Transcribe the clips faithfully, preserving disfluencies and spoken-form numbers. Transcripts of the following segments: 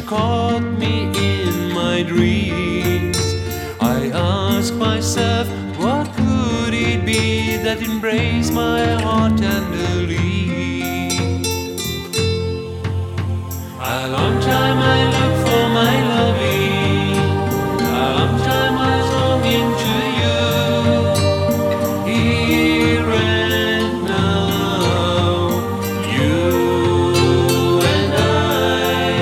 caught me in my dreams. I ask myself, what could it be that embraced my heart tenderly? A long time I looked for my loving, a long time I was longing to you. Here and now, you and I.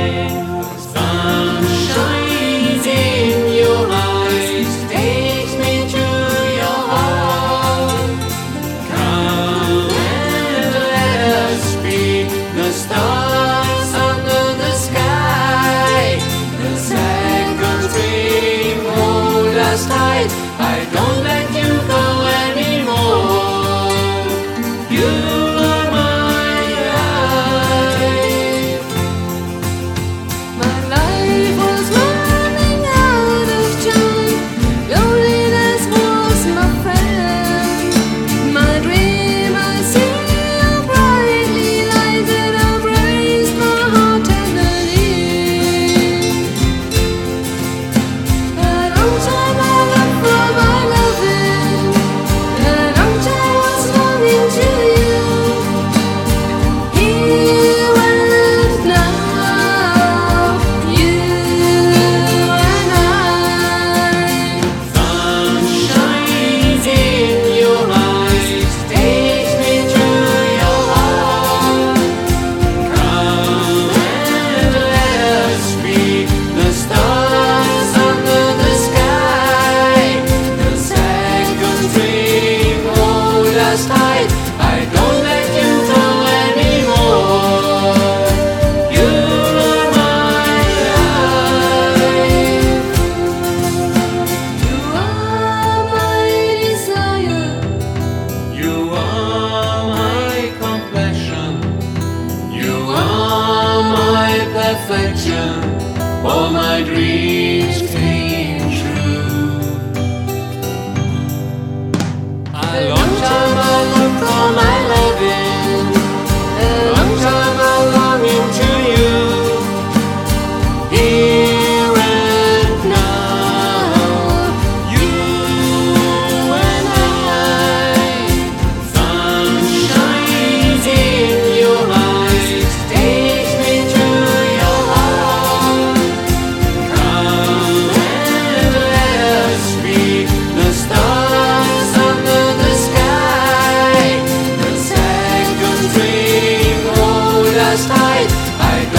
Sunshine in your eyes takes me to your heart. Come and let us be the stars under the sky. The seconds dream hold us tight. I don't let you go anymore. You are my life. My life was running out of joy. Loneliness was my friend. My dream I see you brightly lighted up, raised my heart tenderly. A long time I looked for my loving, a long time I was longing to you. Here and now, you and I. Sunshine in your eyes takes me to your heart. Come and let us be the stars under the sky. The seconds dream hold us tight. I don't let you go anymore. You are my life. You are my desire. You are my compassion. You are my perfection. All my dreams came true. A long time I looked for my loving, a long time I longing to you. Here and now, you and I. Sunshine in your eyes takes me to your heart. Come and let us be the stars under the sky. The seconds dream hold us tight. I